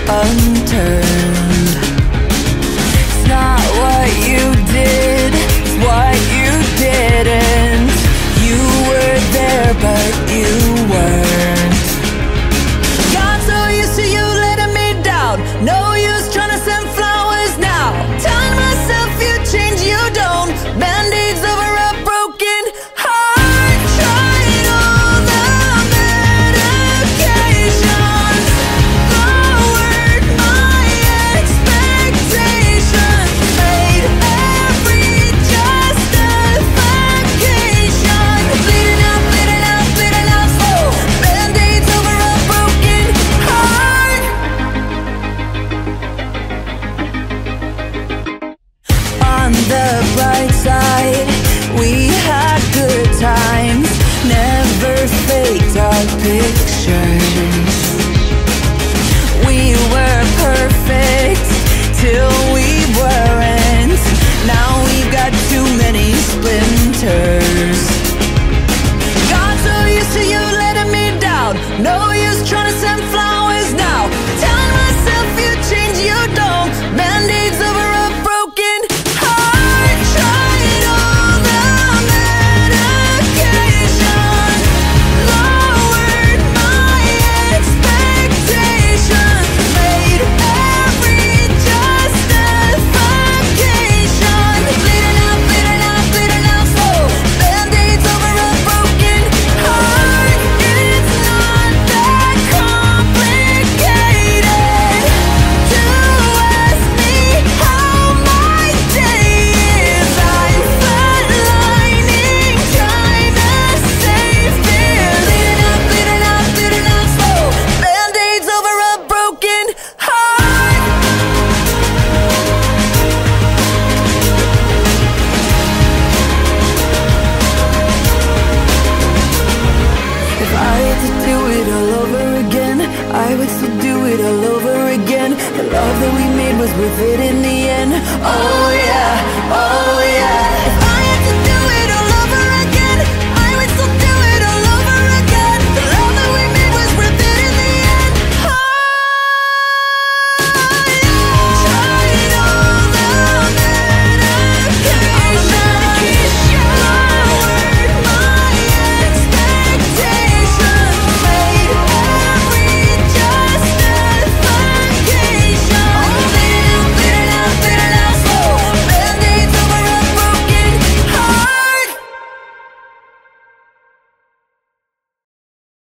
unturned. It's not what you did, it's what you didn't. You were there, but you weren't. Got so used to you letting me down. No use trying to send flowers now. Telling myself you change, you don't. Band-aids over a broken heart. Tried all the medications, lowered my expectations, made every justification. Bleeding out, bleeding out, bleeding out slow. Band-aids over a broken heart. On the bright side, we had good times, never faked our pictures. We were perfect till we weren't. Now we've got too many splinters. Got so used to you letting me down. No use trying to send flowers now. Telling myself you change, you don't. Band-aids over a broken heart. Tried all the medication, lowered my expectations, made every justification. Bleeding out, bleeding out, bleeding out slow. Band-aids over a broken heart. It's not that complicated to ask me how my day is. I'm flatlining, trying to save fears. Bleeding out, bleeding out, bleeding out slow. Band-aids over a broken heart. If I had to do it all over again, I would still do it all over again. The love that we made was worth it in the end. Oh yeah, oh yeah. If